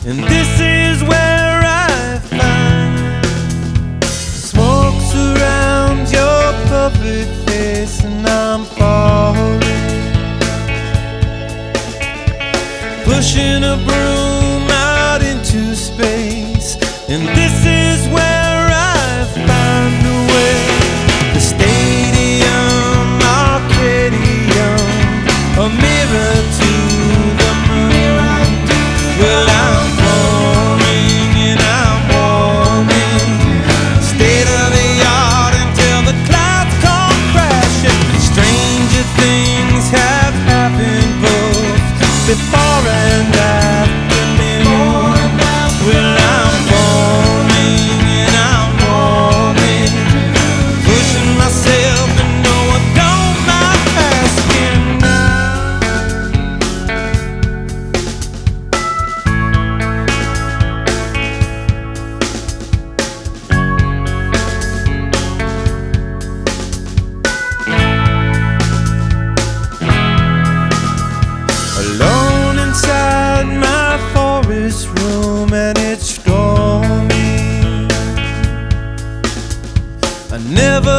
and this is where I find smoke surrounds your perfect face, and I'm falling, pushing a broom out into space, and this is where I find a way. The stadium, Arcadium, a mirror to the moon. Well, I'm falling and I'm warming, state of the art until the clouds come crashing. Stranger things have happened both before and after me. Well, I'm falling and I'm warming, pushing myself and no, I don't mind asking now. Alone inside my forest room, and it's stormy. I never